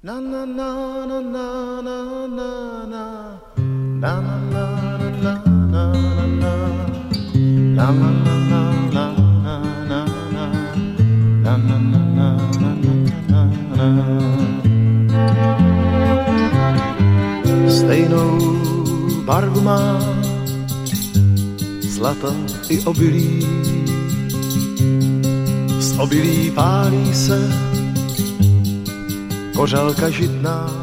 Na na na na na na na na na na na na na na na na na. Stejnou barvu má zlato i obilí, z obilí pálí se kořalka žitná.